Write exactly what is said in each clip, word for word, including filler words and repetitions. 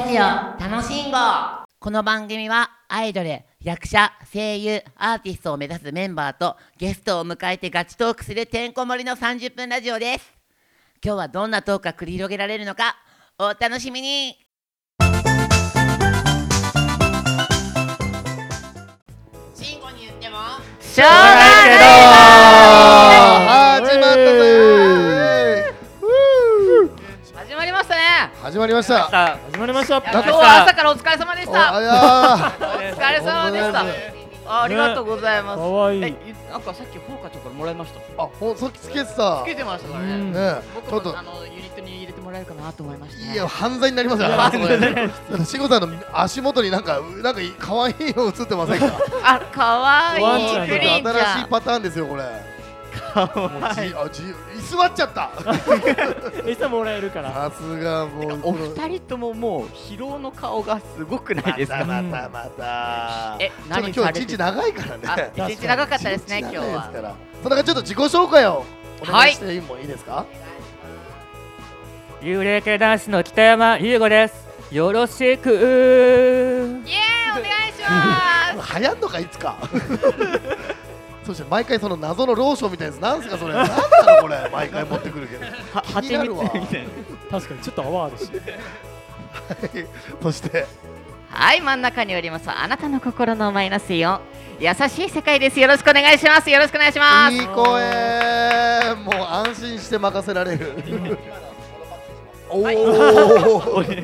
ラジオ楽しんご。この番組はアイドル、役者、声優、アーティストを目指すメンバーとゲストを迎えてガチトークするてんこ盛りのさんじゅっぷんラジオです。今日はどんなトークが繰り広げられるのかお楽しみに。慎吾に言ってもしょうがない始まったぜ。 始まりましたね。 始まりました。 始まりました。 今日は朝からお疲れ様でした。 あやお疲れ様でした。ありがとうございます。 かわいい。 え、なんかさっきフォーカチョからもらいました。 あ、ほさっきつけてた。 つけてましたからね。 ね、 僕もあのユニットに入れてもらえるかなと思いました。 いや、犯罪になりますよ。しごさんの足元になんかなんか可愛いの映ってませんか。 あ、可愛い。 プリンちゃん。新しいパターンですよこれ。かわいい。あ、じ居座っちゃった。 餌もらえるから。 さすがもう。 お二人とももう疲労の顔がすごくないですか。 またまたまた。 え、 何今日一日長いからね。 一日長かったですね今日は。 それからちょっと自己紹介をお願いしてもいいですか。 幽霊系男子の北山優吾です。よろしく。イエーイ、 お願いします。 流行んのかいつか。そして毎回その謎のローションみたいなやつなんすかそれ。なんだろうこれ毎回持ってくるけど。気になるわ。 確かにちょっと泡あるし。 そしてはい、真ん中におりますあなたの心のマイナスイオン、優しい世界です。よろしくお願いします。よろしくお願いします。 いい声。もう安心して任せられる。おお。おい。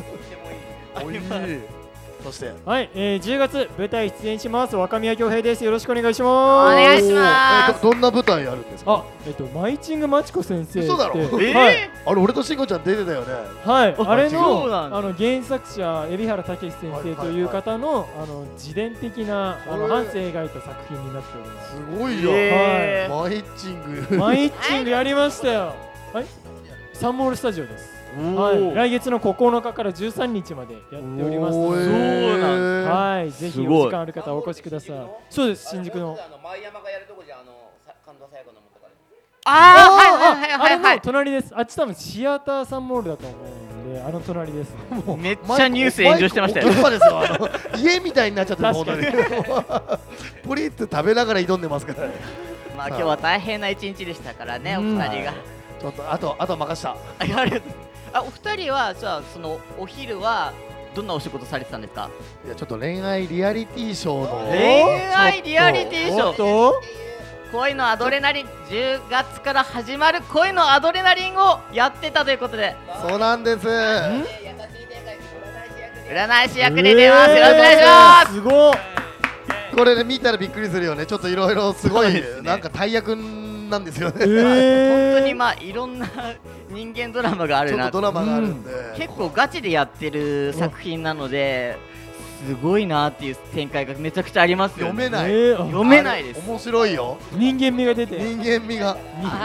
そしてはい、えー、じゅうがつ舞台出演します若宮恭平です。よろしくお願いします。 お願いします。 どんな舞台やるんですか。 あ、えっとマイチングマチコ先生って。 嘘だろ。 はい。 あれ俺としんごちゃん出てたよね。 はい。あれのあの原作者海老原武史先生という方のあの自伝的なあの半生描いた作品になっております。 すごいじゃん。はい。マイチング。 マイチングやりましたよ。はい。サンモールスタジオです。はい、来月のここのかからじゅうさんにちまでやっております。そうなんです。はい、ぜひお時間ある方お越しください。そうです、新宿の。 前山がやるとこじゃ、あの神田沙也加の元から。ああ、はいはいはいはい。 隣です。あっち多分シアターサンモールだと思うんで、あの隣ですね。 めっちゃニュース炎上してましたよ。 家みたいになっちゃってる。本当に。ポリって食べながら挑んでますから。 まあ今日は大変な一日でしたからね、お二人が。 ちょっとあとあと任した。 ありがとう。あ、お二人はじゃあそのお昼はどんなお仕事されてたんですか。 いやちょっと恋愛リアリティショーの恋愛リアリティショー、恋のアドレナリン、じゅうがつから始まる恋のアドレナリンをやってたということで。 そうなんです。 占い師役で出ます。よろしくお願いします。 すごい。 これで見たらびっくりするよね。ちょっといろいろすごいなんか大役なんですよね。 本当にまあいろんな人間ドラマがあるな。 ちょっとドラマがあるんで、 結構ガチでやってる作品なので、すごいなっていう展開がめちゃくちゃありますよ。 読めない。 読めないです。 面白いよ。 人間味が出て。 人間味が。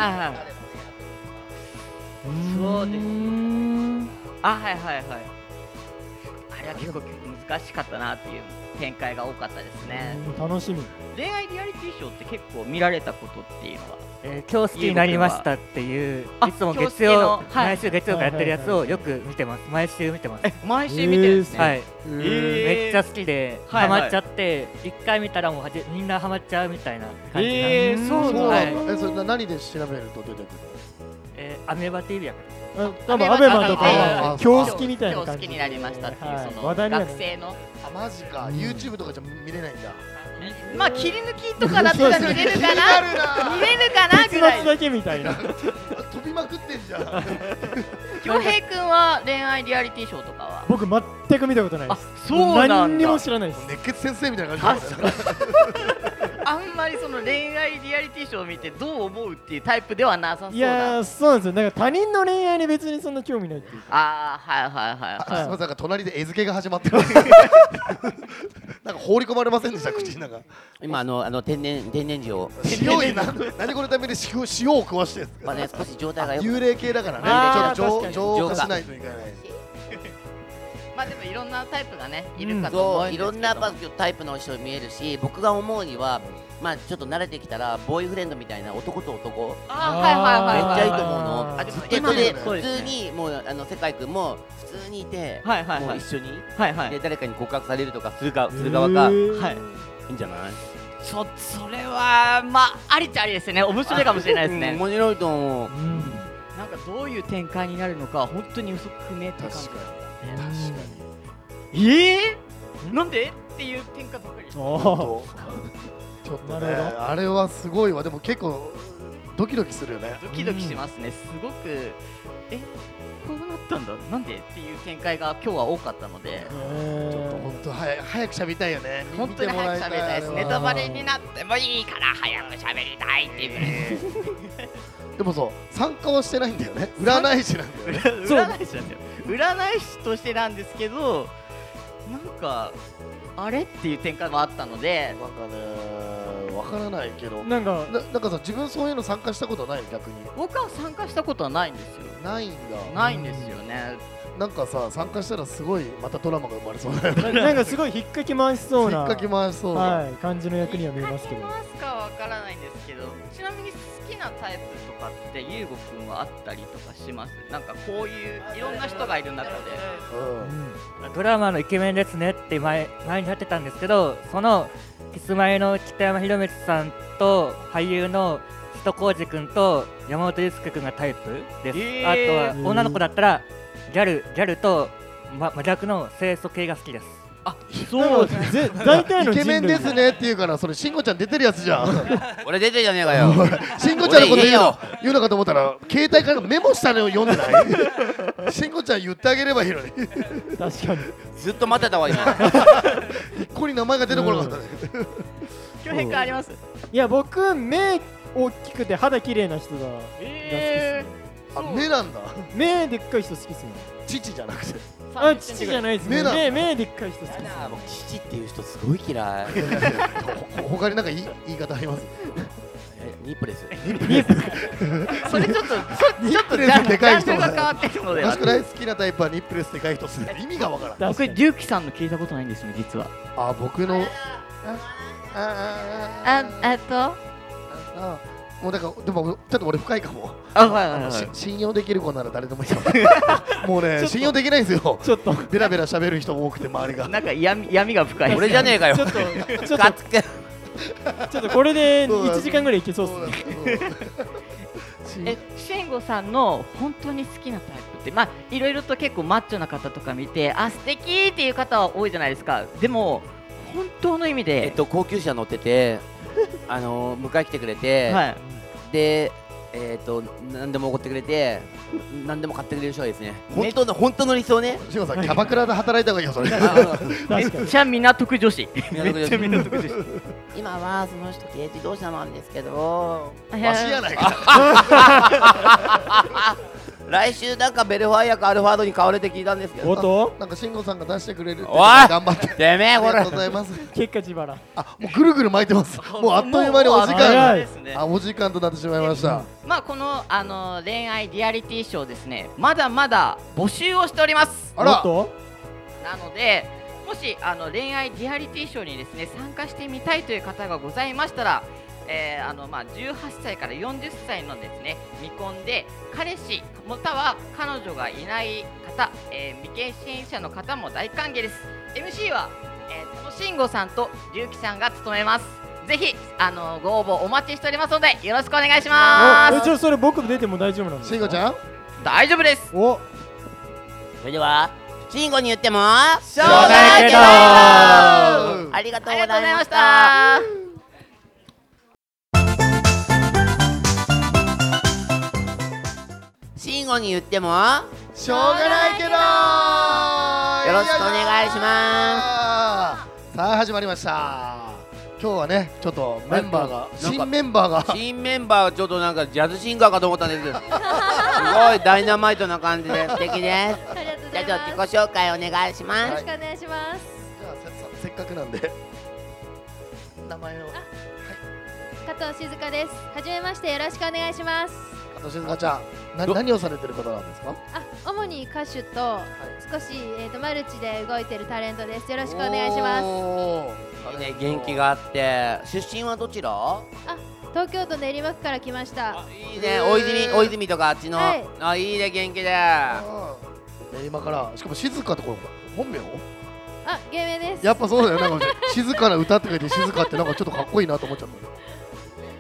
そうです。あ、はいはいはい。あれは結構難しかったなっていう展開が多かったですね。 楽しみ。 恋愛リアリティショーって結構見られたことっていうのは、 えー、今日好きになりましたっていういつも月曜、毎週月曜がやってるやつをよく見てます。毎週見てます。 え、毎週見てるんですね。 はい、めっちゃ好きでハマっちゃって一回見たらもうはじみんなハマっちゃうみたいな感じなんで。 えー、そうなんだ。 え、それ何で調べると出てくる。 えー、アメーバ ティーブイ やから。 多分アベマとか今日好きみたいな感じ。 今日好きになりましたっていうその学生の。 あ、マジか。YouTube とかじゃ見れないんだ。 まあ切り抜きとかだったら見れるかな。見れるかなぐらい。 だけみたいな。 飛びまくってんじゃん。 恭平くんは恋愛リアリティショーとかは。 僕全く見たことないです。 そうなんだ。 何にも知らないです。 熱血先生みたいな感じ。 あんまりその恋愛リアリティショーを見てどう思うっていうタイプではなさそうだ。 いやー、そうなんですよ。だから他人の恋愛に別にそんな興味ないっていうか。 ああ、はいはいはいはい。 すみません、なんか隣で絵付けが始まってる。なんか放り込まれませんでした、口の中。 今あのあの天然天然塩を塩にな何このために塩塩を食わしてるんですか。 まあね、少し状態がよく幽霊系だからね。ちょっと浄浄化しないといけない。 まあでもいろんなタイプがねいるかと思うんですけど、そういろんなタイプの人見えるし、僕が思うにはまあちょっと慣れてきたらボーイフレンドみたいな男と男、 あーはいはいはいめっちゃいいと思うの。 あでずっとそれでそう普通にもうあの世界君も普通にいて、 はいはいはいもう一緒にはいはいで誰かに告白されるとかするかする側か、いはいいんじゃない？ ちょっとそれはまあありっちゃありですね。面白いかもしれないですね。 うん面白いと思う。 うんなんかどういう展開になるのか本当に予測不明って感じ。 確かうん確かえー、なんでっていう展開ばかり。 おーとちょっとねなるほどあれはすごいわ。でも結構ドキドキするよね。 ドキドキしますね。すごくえこうなったんだなんでっていう展開が今日は多かったので。 えちょっとー本当早く早く喋りたいよね。 本当に早く喋りたいです。ネタバレにな。 なってもいいから早く喋りたいっていうでもそう参加はしてないんだよね。占い師なんだよね。 占い師なんですよ。占い師としてなんですけど、なんかあれっていう展開もあったので、 なんかねわからないけど。 なんかななんかさ自分そういうの参加したことない逆に。 僕は参加したことはないんですよ。 ないんだ。 ないんですよね。 なんかさ参加したらすごいまたドラマが生まれそうだよね。 ななんかすごい引っかき回しそうな引っかき回しそうだ。 はい感じの役には見えますけど。 ますかわからないんですけど、ちなみに好きなタイプとかってゆうごくんはあったりとかします？なんかこういういろんな人がいる中で。 うん。 ドラマのイケメンですねって前前にやってたんですけど、そのキスマイの北山宏光さんと俳優の須藤浩司君と山本裕介君がタイプです。 へーあとは女の子だったらギャルギャルと、ま、真逆の清楚系が好きです。あ、 そうぜ大体のイケメンで人類すねって言うからそれ慎吾ちゃん出てるやつじゃん。 俺出てるじゃねえかよ。 慎吾ちゃんのこと言うの俺いいよ言うのかと思ったら携帯からメモしたのを読んでない。慎吾ちゃん言ってあげればいいのに。 確かにずっと待ってたわ今。 一個に名前が出てこなかったね。 共変化あります？ いや僕目大きくて肌綺麗な人がえあ目なんだ。 目でっかい人好きっすね。 父じゃなくて。 あ父じゃないですね。 目なんだ目目でっかい人好きっすね。 僕父っていう人すごい嫌い。 ほ他になんかいい言い方あります？ えニップレス。 それちょっとニップレスでかい人ジャンルが変わってるので。 確かに好きなタイプはニップレスでかい人っすね。意味がわからん。 確かに僕デューキさんの聞いたことないんですよ実は。 あ僕のあああとあもうだからでもちょっと俺深いかも。 あはいはいはい。 し信用できる子なら誰でもいいよ。もうね信用できないんですよ。 ちょっとベラベラ喋る人多くて周りが。 なんか闇闇が深い。 俺じゃねえかよ。 ちょっとちょっガッツけ。 とちょっとこれでそうだいちじかんぐらいいけそうっすね。 え、慎吾さんの本当に好きなタイプって、まあいろいろと結構マッチョな方とか見て、あ素敵っていう方は多いじゃないですか。でも本当の意味で、 えっと高級車乗ってて、あの迎え来てくれて、 はい。 でえっと何でもおごってくれて、何でも買ってくれる人ですね。本当の本当の理想ね。 慎吾さんキャバクラで働いた方がいいよそれ。 めっちゃ港区女子。 めっちゃ港区女子。 今はその人軽自動車なんですけど、 わしやないか。 来週なんかベルファイアかアルファードに買われて聞いたんですけど。 おっとなんか慎吾さんが出してくれるっておい頑張って。 てめえこれありがとうご。ざいます。 結果自腹。 あもうぐるぐる巻いてます。もうあっという間にお時早間いですね。 あお時間となってしまいました。 まあこのあの恋愛リアリティショーですね、まだまだ募集をしております。 あらおっとなのでもしあの恋愛リアリティショーにですね参加してみたいという方がございましたら、えーあのまあ、じゅうはっさいからよんじゅっさいのですね未婚で彼氏または彼女がいない方、えー未経験者の方も大歓迎です。 エムシー は、えー、この慎吾さんと龍樹さんが務めます。ぜひあのご応募お待ちしておりますのでよろしくお願いします。 おえちょそれ僕出ても大丈夫なんですか？ 慎吾ちゃん大丈夫です。 おそれでは慎吾に言ってもしょうがないけどありがとうございましありがとうございましたた。 慎吾に言ってもしょうがないけどよろしくお願いします。さあ始まりました。今日はねちょっとメンバーがなんか新メンバーが新メンバーはちょっとなんかジャズシンガーかと思ったんですけどすごいダイナマイトな感じで素敵です。 ありがとうごじゃざいます。 あちょっと自己紹介お願いします。 よろしくお願いします。 じゃあせせっかくなんで名前を加藤静香です。はじめましてよろしくお願いします。 あと静香ちゃん、な何をされてる方なんですか？ あ、主に歌手と少し、えー、とマルチで動いてるタレントです。よろしくお願いします。 おーいいね、元気があって。出身はどちら？ あ、東京都練馬区から来ました。 いいね、大泉、大泉とかあっちの。 はいあ、いいね、元気で。 あー練馬から、しかも静香ってこれ本名？ あ、芸名です。 やっぱそうだよ、なんか静かな歌って書いて静香ってなんかちょっとかっこいいなと思っちゃった。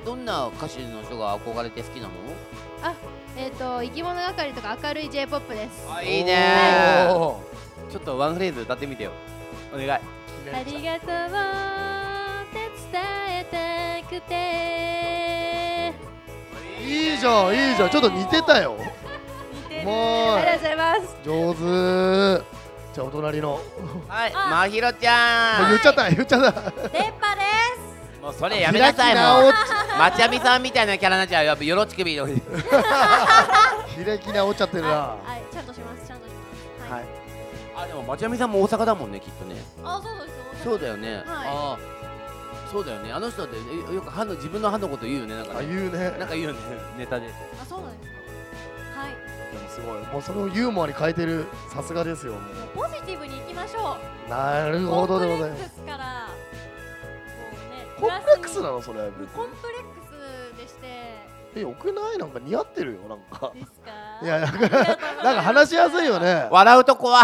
どんな歌手の人が憧れて好きなの？ あ、えっ、ー、と生き物係とか明るい J-ポップ です。 あ、いいね。 おちょっとワンフレーズ歌ってみてよ。お願い。 ーありがとうって伝えたくて。 いいじゃん、いいじゃん、ちょっと似てたよ。 似てる。 もうありがとうございます。 上手。じゃあお隣の、もはい、 あまひろちうゃん。 言っちゃった言っちゃった。 電波です。 もうそれやめなさいもう。まちゃみさんみたいなキャラになっちゃうよ。やっぱよろちくびの。はい。 開き直っちゃってるな。 はい、ちゃんとします。ちゃんとします。はい。 あ、でもまちゃみさんも大阪だもんね、きっとね。 あ、そうです。 そうだよね。ああ、そうだよね。あの人ってえよく歯の自分の歯のこと言うよね、なんかあ、 ね。 言うね。 なんか言うよね、ネタで。 あ、そうなんですか。はい。 でもすごい、もうそれをユーモアに変えてる、さすがですよ。もポジティブに行きましょうなるう。 ほどでございます。 コンプレックスからコンプレックスなのそれ？ コンプレックスでしてえ、よくない？なんか似合ってるよ、なんか。 ですか？ いや、なんかなんか話しやすいよね。 笑うと怖い。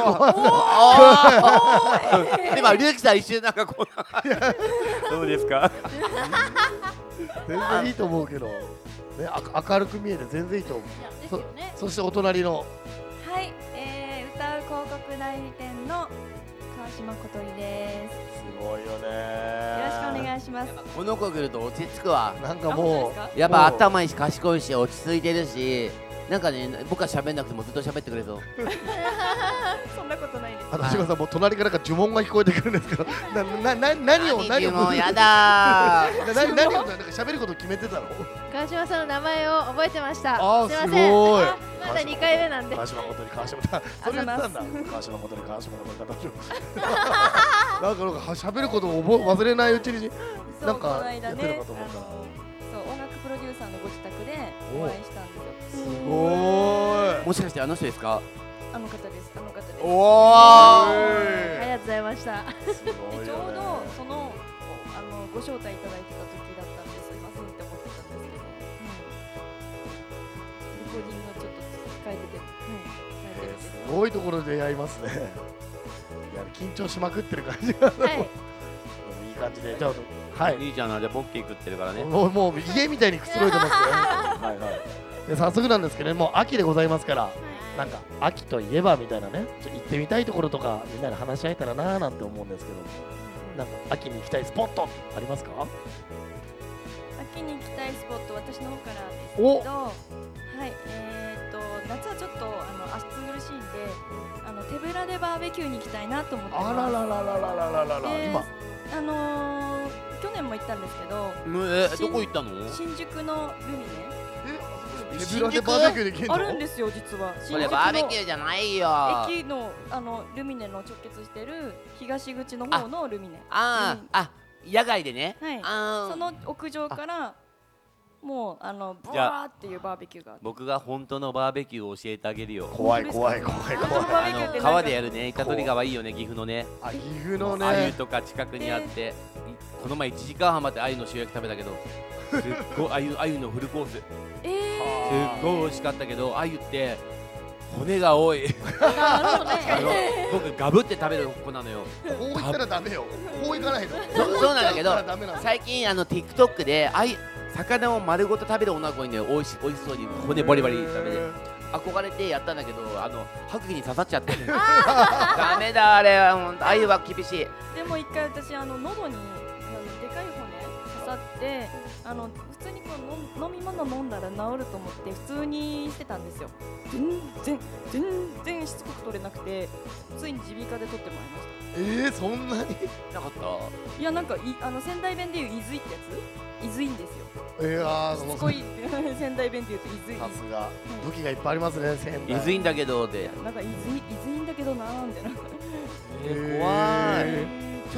今リュウキさん一瞬なんかこう。どうですか？ 全然いいと思うけど。ね、あ明るく見えて全然いいと思う。 いやですよね。 そしてお隣の。 はい、えー、歌う広告代理店の川島小鳥です。 すごいよね。 よろしくお願いします。 この子来ると落ち着くわ。 なんかあ本当もですかう、 やっぱ頭いいし賢いし落ち着いてるし、なんかね、僕は喋んなくてもずっと喋ってくれそう。 そんなことないです。 あの志麻さんもう隣からなんか呪文が聞こえてくるんですけど、ななな何を何をもうやだー。 な何をなんか喋ること決めてたの？ 川島さんの名前を覚えてました。 あーすいません。 すごいあまだにかいめなんで。 川島ことに川島さん、それ言ってたんだ。川島ことに川島の形を。なんかなんか喋ることを覚え忘れないうちにそうなんかこの間やってるね、 かと思ったらあのそう音楽プロデューサーのご自宅でお会いしたんですよ。 すごもしかしてあの人ですか？ あの方です。あの方です。 おあー。 りがとうございました。 い。すごいよねでちょうどそのあのご招待いただいてた時だったんですいませんって思ってたんですけど、レコーディングをちょっと変えてて、はい、変えてるんです。 すごいところでやりますね。いや緊張しまくってる感じが。 はい。 いい感じで、じゃあ、はい。 兄ちゃんのでポッキー食ってるからね。 もうもう家みたいにくつろいでますよ。はいはい。で早速なんですけど、もう秋でございますから、なんか秋といえばみたいなね、ちょ行ってみたいところとかみんなで話し合えたらなーなんて思うんですけど、なんか秋に行きたいスポットありますか？ 秋に行きたいスポット、私の方からですけおど、はい、えー、っと夏はちょっとあの足苦しいんで、あの手ぶらでバーベキューに行きたいなと思ってます。 あらららららららららで今あのー、去年も行ったんですけど、 え、どこ行ったの？ 新宿のルミネ手ぶらでバーベキューできるの？ あるんですよ実は。 これバーベキューじゃないよ。 駅のあのルミネの直結してる東口の方のルミネ。 あーあ、野外でね。 はい。 あーその屋上からもうあのブじゃあワーっていうバーベキューがあって。 僕が本当のバーベキューを教えてあげるよ。 怖い怖い怖い怖い。 あの川でやるね、イカ取り川いいよね、岐阜のね。 あ、岐阜のね。 鮎とか近くにあって、この前いちじかんはん待って鮎の塩焼き食べたけど、すっごい鮎鮎のフルコース。すえっごい美味しかったけど、鮎って骨が多い。 なるほどあのね。 僕ガブって食べる子なのよ。 こう行ったらダメよ。こう行かないと。 そそうなんだけどこう行ったらダメなの最近あの TikTok で鮎魚を丸ごと食べる女の子にね、美味し美味しそうに骨バリバリ食べて憧れてやったんだけど、あの歯茎に刺さっちゃってダメだあれはほんと鮎は厳しい。 でも一回私あの喉にあのでかい骨刺さってあの普通にこうの飲み物飲んだら治ると思って普通にしてたんですよ。全然全然しつこく取れなくてついに耳鼻科で取ってもらいました。 えー、そんなに？ なかったいやなんかいあの仙台弁でいういずいってやついずいんですよ。 いやー、 しつこい仙台弁でいうといずい。 さすが武器がいっぱいありますね。仙台いずいんだけどで、 なんかいずいいずいんだけどなーみたいな。 えー、怖い。ちょっと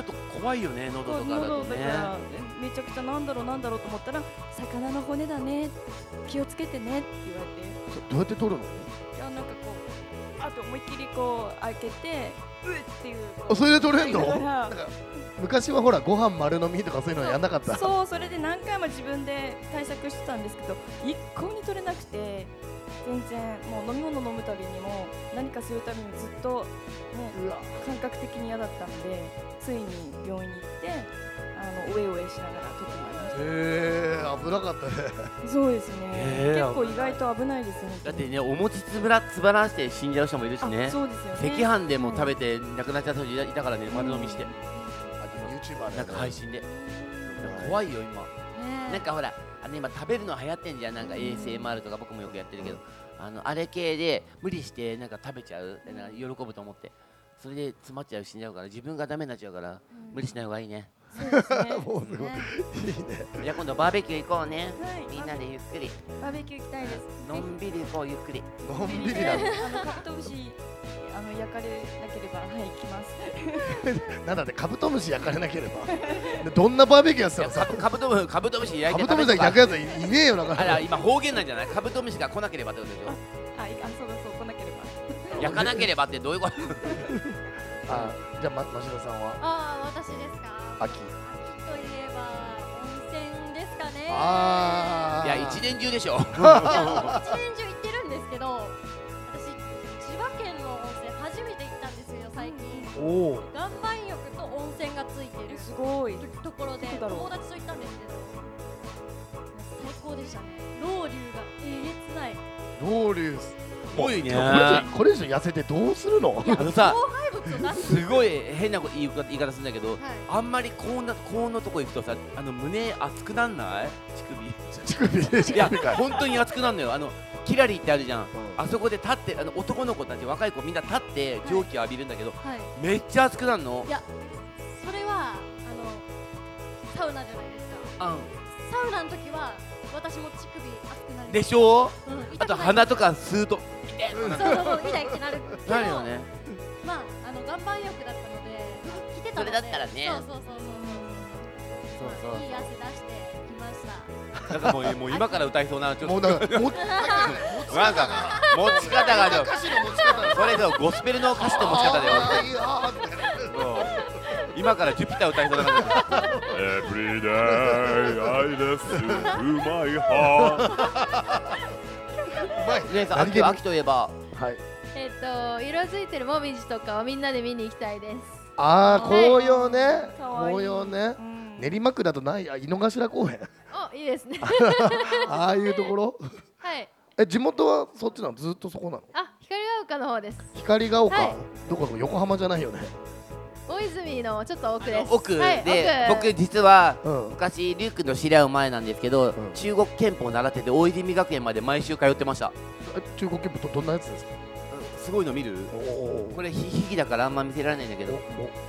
怖いよね、喉とかだと喉だね。 からめちゃくちゃなんだろうなんだろうと思ったら魚の骨だね、気をつけてねって言われて、 どうやって取るの？ いやなんかこうあと思いっきりこう開けてうっっていうあ、それで取れんの？ だからなんか昔はほらご飯丸飲みとかそういうのやんなかった。 そう、それで何回も自分で対策してたんですけど一向に取れなくて、全然もう飲み物飲むたびにも何かするたびにずっともう感覚的に嫌だったんで、ついに病院に行ってあのおえおえしながら取ってもらいました。 へー、危なかったね。 そうですね、 へー結構意外と危ないですよね。 だってね、お餅つぶらつばらして死んじゃう人もいるしね。 あそうですよね。 赤飯でも食べて亡くなっちゃった人いたからね、丸飲みして。 YouTuber でなんか配信で。怖いよ今。 ねなんかほら、あの今食べるの流行ってんじゃん、なんか エーエスエムアール とか僕もよくやってるけど、あのあれ系で無理してなんか食べちゃう、なんか喜ぶと思って、それで詰まっちゃう、死んじゃうから、自分がダメになっちゃうから、無理しない方がいいね。 そうですね。 もうすごいいいね。 じゃあ今度バーベキュー行こうね。 はいみんなでゆっくり、 バーベキュー行きたいです。 のんびり行こう、ゆっくり。 のんびりなんだ。 あのカブトムシあの焼かれなければはい行きます。 なんだってカブトムシ焼かれなければ。でどんなバーベキューやってたのさ。 カブトムシ、カブトムシ焼いてカブトムシ食べる焼くやついいねえよなかなか。 あら、今方言なんじゃない？カブトムシが来なければってことでしょ。 あ、いあそうだそう来なければ。 焼かなければってどういうこと？ あ、じゃあま増田さんはああ、私ですか。 秋。 秋といえば温泉ですかね。 ああ。 いや、一年中でしょ。 いや一年中行ってるんですけど、私千葉県の温泉初めて行ったんですよ最近。 おお。 岩盤浴と温泉がついてるすごい。 ところでどこだろう友達と行ったんですけど、最高でしたね。ロウリュがえげつない。 ロウリュすごいね。 これ以上これ以上痩せてどうするの？ いやあのさ老廃物を出す。 すごい変なこと言い方言い方するんだけど、 はい。 あんまり高温な高温のとこ行くとさ、あの胸熱くなんない？乳乳首で首。いや乳首かい。 本当に熱くなんのよ。あのキラリってあるじゃん。 うんあそこで立ってあの男の子たち若い子みんな立って蒸気を浴びるんだけど、 はい。 めっちゃ熱くなるのい。や、それはあのサウナじゃないですか。 うん。 サウナの時は私も乳首熱くなる。 でしょ？ うん、 あと痛くない鼻とか吸うとそうそうそう、痛いってなるけど。 なるよね。 まあ、あの岩盤浴だったので、着てたので。 それだったらねそうそうそうそうそうそういい汗出してきました。 なんかもうもう今から歌いそうなちょっともうなんかもうなんか持ち方がでも歌詞の持ち方。 それでもゴスペルの歌詞の持ち方であーいいあーってそう今からジュピター歌いそうな感じ Every day I listen to my heart うまい。 姉さん何気に秋秋といえばはい。 えっと、色づいてるもみじとかをみんなで見に行きたいです。 ああ、紅葉ね。 かわいい紅葉ねう。ん練馬区だとない、あ、井の頭公園。 お、いいですね。 ああいうところ。 はい。 え、地元はそっちなの？ずっとそこなの？ あ、光が丘の方です。 光が丘。 はいどこだ？横浜じゃないよね。 大泉のちょっと奥です。 奥はいで奥僕実はうん。 昔リュウ君の知り合う前なんですけど、 ん中国憲法を習ってて大泉学園まで毎週通ってました。 え中国憲法どどんなやつですか？ すごいの見る？ おおこれひひぎだからあんま見せられないんだけど、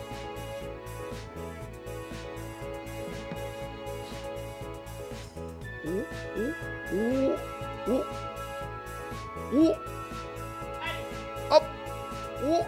おおおおおあお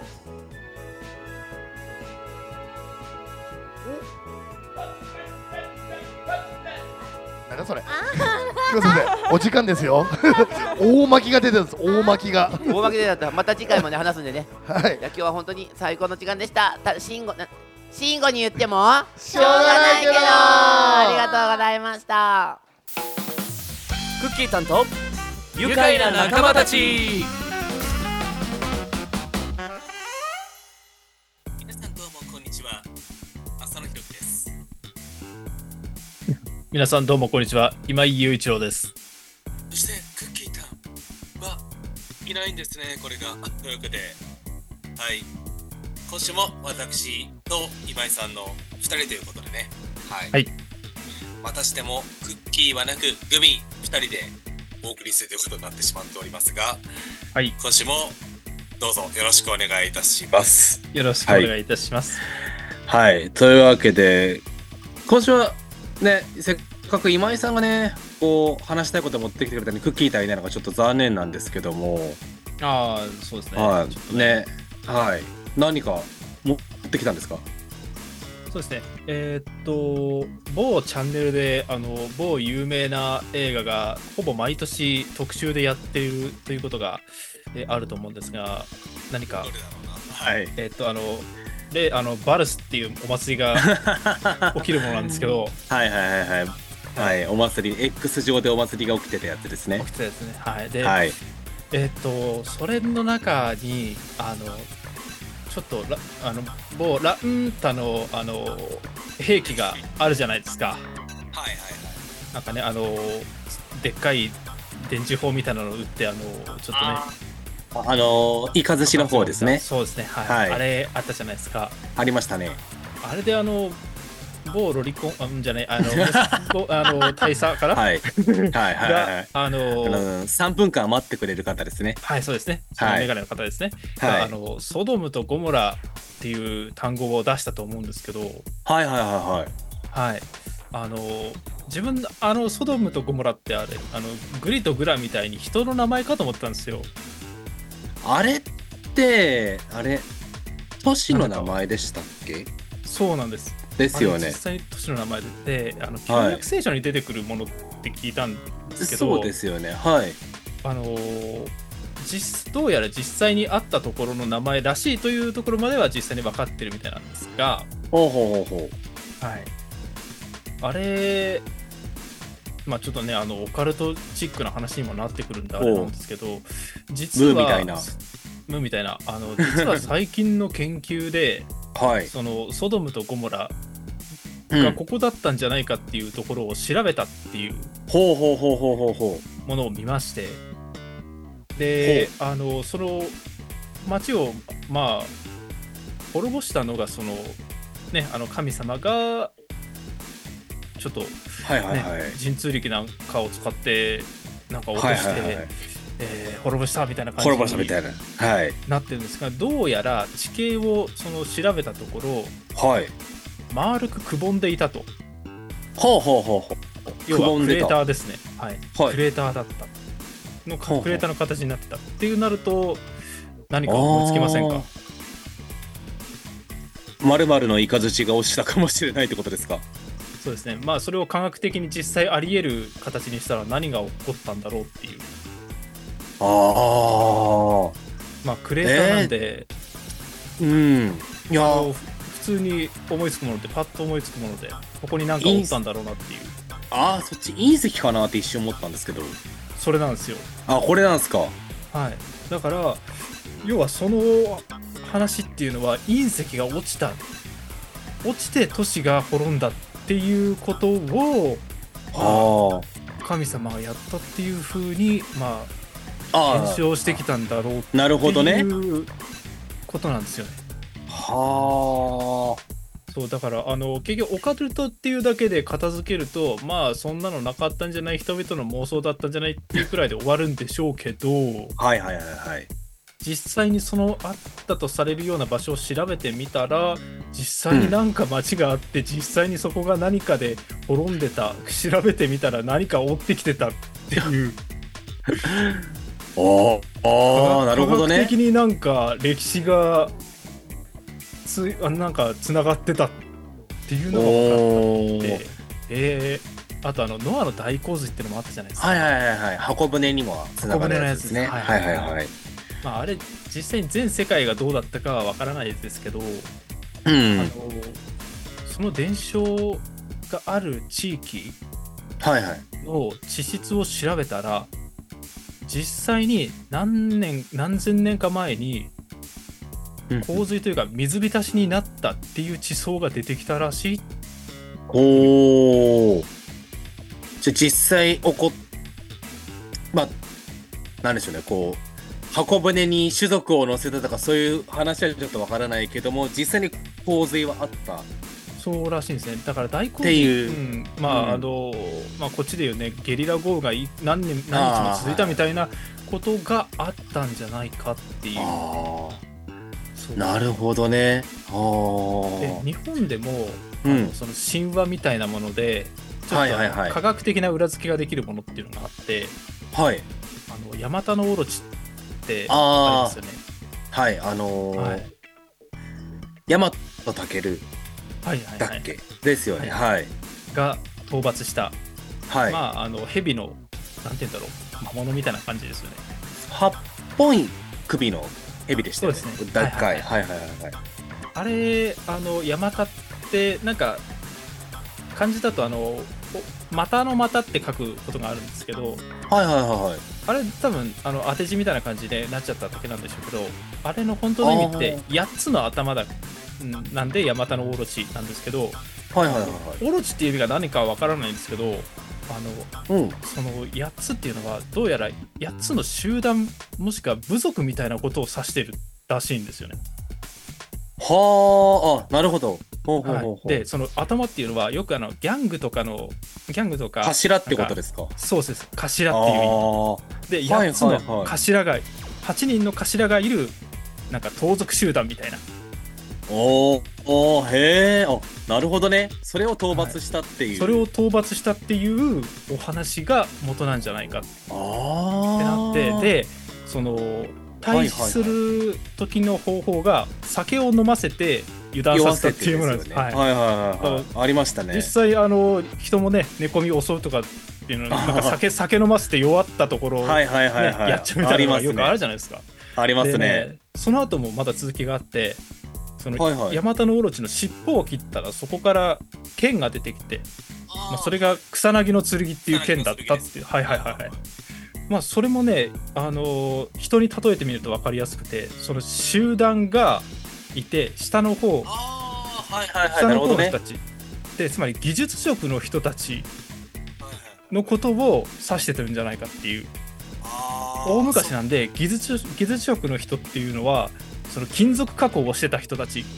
なんだそれ。すいません、お時間ですよ。大巻きが出てるんです。大巻きが。 大負けでだったらまた次回もね話すんでね。 はいい。や今日は本当に最高の時間でした。た慎吾な慎吾に言ってもしょうがないけどありがとうございました。 クッキー担当愉快な仲間たち。皆さんどうもこんにちは、浅野ひろきです。 皆さんどうもこんにちは、今井雄一郎です。 そしてクッキータンはいないんですね、これが。というわけで、はい、今週も私と今井さんのふたりということでね、はい、 はい、 またしてもクッキーはなくグミふたりでお送りするということになってしまっておりますが、 はい、 今週もどうぞよろしくお願いいたします。 よろしくお願いいたします。 はい、はい、というわけで今週はね、せっかく今井さんがねこう話したいことを持ってきてくれたのにクッキーターいないのがちょっと残念なんですけども、 ああそうですね、 はいちょっとね、はい、何か持ってきたんですか？ そうですね。えーっと某チャンネルであの某有名な映画がほぼ毎年特集でやっているということが、えーあると思うんですが、何かはい。 えーっとあのであのバルスっていうお祭りが起きるものなんですけど、 はいはいはいはい。はい、お祭り、X 上でお祭りが起きてたやつですね起。きてたやつね。はい。で、 はい。 えーっとそれの中にあのちょっとラあの某ランタのあの兵器があるじゃないですか。 はいはいはいなんかね、あのでっかい電磁砲みたいなのを撃ってあのちょっとね。 あのー、イカ寿司の方ですね。 そうですね、はい、 はいあれあったじゃないですか。 ありましたね。 あれであの某ロリコンあんじゃないあの某あの大佐から、 はいはいはいはいがあのあのさんぷんかん待ってくれる方ですね。 はい、そうですね、そはいのメガネの方ですね、 はいがあのソドムとゴモラっていう単語を出したと思うんですけど、 はいはいはいはい。 はい、あの自分あのソドムとゴモラってあれあのグリとグラみたいに人の名前かと思ったんですよ。 あれってあれ都市の名前でしたっけ？ そうなんです。 ですよね。 あれ実際に都市の名前で、であの旧約聖書に出てくるものって聞いたんですけど、 そうですよね。はい。 あのー実どうやら実際にあったところの名前らしいというところまでは実際に分かってるみたいなんですが、 ほうほうほうほう。 はい、あれまあちょっとねあのオカルトチックな話にもなってくるんであれなんですけど、実はムーみたいなムーみたいなあの実は最近の研究ではい。 そのソドムとゴモラうんがここだったんじゃないかっていうところを調べたっていうほうほうほうほうほうほものを見まして、であのその町をまあ滅ぼしたのがそのねあの神様がちょっと、ねはいはいはい神通力なんかを使ってなんか落として、 はいはいはいえー滅ぼしたみたいなう。 感じ滅ぼしたみたいな。はい。 なってるんですが、どうやら地形をその調べたところはい。 丸くくぼんでいたと。 ほうほうほうほう。 要はクレくぼんでたーターですね、はいはいクレーターだったのほうほうクレーターの形になってたっていうなると何か思いつきませんか？ まるまるのイカ寿司が落ちたかもしれないってことですか？ そうですね、まあそれを科学的に実際あり得る形にしたら何が起こったんだろうっていう。 ああ。 まあクレーターなんで、 うん。いやあの普通に思いつくものってパッと思いつくものでここに何か起ったんだろうなっていう。 ああ、そっち隕石かなって一瞬思ったんですけど。 それなんですよ。 あ、これなんですか。 はい、だから要はその話っていうのは隕石が落ちた落ちて都市が滅んだっていうことをああ神様がやったっていうふうにまああ検証してきたんだろうってなるほどねいうことなんですよね。 はあ。 そうだからあの結局オカルトっていうだけで片付けるとまあそんなのなかったんじゃない、人々の妄想だったんじゃないっていうくらいで終わるんでしょうけど、 はいはいはいはい。 実際にそのあったとされるような場所を調べてみたら実際になんか街があって、うん、実際にそこが何かで滅んでた、調べてみたら何か追ってきてたっていうおああなるほどね。 科学的になんか歴史がつあなんかつながってたっていうのが分かってえー、あとあのノアの大洪水っていうのもあったじゃないですか。 はいはいはいはい。箱舟にもつながるやつですね。はいはいはいはい。 まあ、あれ実際に全世界がどうだったかは分からないですけど、 うん、 あのその伝承がある地域の地質を調べたら実際に何年何千年か前に洪水というか水浸しになったっていう地層が出てきたらしい。 おお。じゃあ実際起こっまあなんでしょうね、こう箱舟に種族を乗せたとかそういう話はちょっとわからないけども実際に洪水はあった。 そうらしいんですね。だから大洪水っていう、 うん、まあ、うん、あのまあこっちでいうねゲリラ豪雨が何年何日も続いたみたいなことがあったんじゃないかっていう。 あなるほどね。あで日本でも、うん、あのその神話みたいなものでちょっと科学的な裏付けができるものっていうのがあって、 はい、 あのヤマタノオロチってありますよね。 はい、あのーはい、ヤマトタケルはいはいはいだっけですよね。はい。 が討伐した、 はい。 まああの蛇のなんて言うんだろう、魔物みたいな感じですよね。 八本首の蛇でしたよね。 そうですね。 でっかい。はいはいはいはい。 あれあのヤマタってなんか漢字だとあの股の股って書くことがあるんですけど、 はいはいはいはい。 あれ多分あの当て字みたいな感じでなっちゃっただけなんでしょうけど、あれの本当の意味ってやっつの頭だんなんでヤマタノオロチなんですけど、 はいはいはいはい。 オロチっていう意味が何かはわからないんですけど、あの、 うん。 そのやっつっていうのはどうやらやっつの集団もしくは部族みたいなことを指してるらしいんですよね。 はあ、あ、なるほど。ほうほうほうほう。 はい、でその頭っていうのはよくあのギャングとかのギャングとか頭ってことですか？ そうです頭っていう意味でやっつの頭がはちにんの頭がいるなんか盗賊集団みたいな。 おーおーへえ、あ、なるほどね。それを討伐したっていう、はい、 それを討伐したっていうお話が元なんじゃないかってなって、でその対峙する時の方法が酒を飲ませて油断させたっていうものなんです。 はいはいはいはい、ありましたね。 実際あの人もね寝込み襲うとかっていうのなんか酒酒飲ませて弱ったところを、ね、はいはいはいはい、やっちゃうみたいなのがよくあるじゃないですか。 ありますね。 ね、その後もまだ続きがあって、その、はいはい、ヤマタノオロチの尻尾を切ったらそこから剣が出てきて、あ、まあ、それが草薙の剣っていう剣だったっていう、はいはいはいはい。まあそれもね、あのー、人に例えてみると分かりやすくて、その集団がいて下の方、 はいはいはい、 下の方の人たち、ね、でつまり技術職の人たちのことを指してるんじゃないかっていう。大昔なんで技術技術職の人っていうのはその金属加工をしてた人たち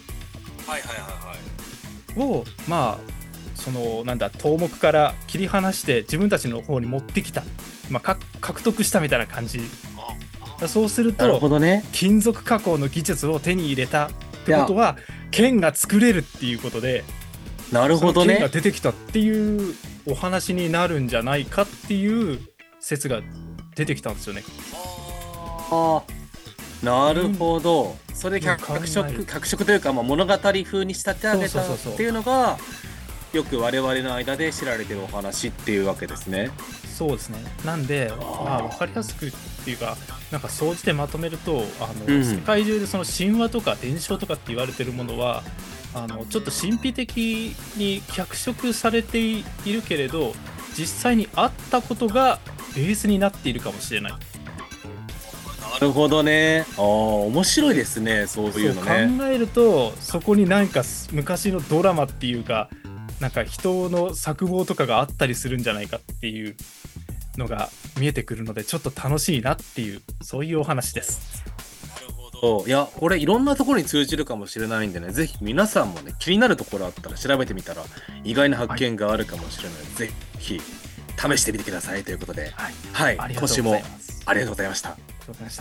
をまあそのなんだ頭目から切り離して自分たちの方に持ってきた、まあ、獲得したみたいな感じ。そうすると、なるほどね、金属加工の技術を手に入れたってことは剣が作れるっていうことで、 なるほどね、 剣が出てきたっていうお話になるんじゃないかっていう説が出てきたんですよね。 ああ、なるほど。うん、それで脚色脚色というか、まあ、物語風に仕立て上げたっていうのがよく我々の間で知られてるお話っていうわけですね。 そうですね。なんで、まあ、分かりやすくっていうか、なんか総じてまとめると、あの、うん、世界中でその神話とか伝承とかって言われてるものはあのちょっと神秘的に脚色されているけれど実際にあったことがベースになっているかもしれない。 なるほどね。ああ、面白いですね、そういうのね。 そう考えるとそこになんか昔のドラマっていうかなんか人の作望とかがあったりするんじゃないかっていうのが見えてくるのでちょっと楽しいなっていうそういうお話です。 なるほど。いやこれいろんなところに通じるかもしれないんでね、ぜひ皆さんもね気になるところあったら調べてみたら意外な発見があるかもしれないので、はい、ぜひ試してみてくださいということで、はい、はい、今週もありがとうございました。 ありがとうございました。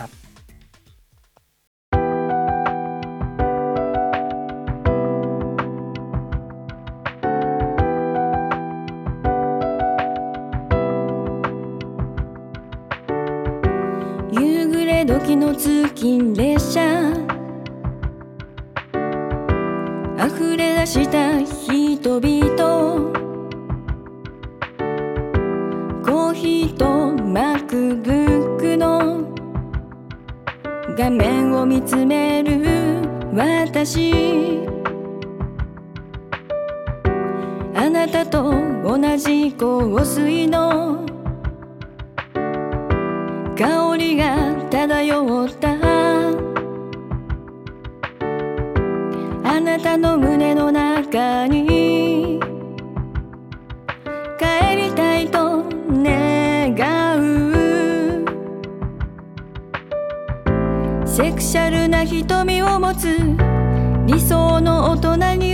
夕暮れ時の通勤列車、溢れ出した人々、コーヒーと MacBook の画面を見つめる私、あなたと同じ香水の香りが漂った、あなたの胸の中に帰りたいと願う、セクシャルな瞳を持つ理想の大人に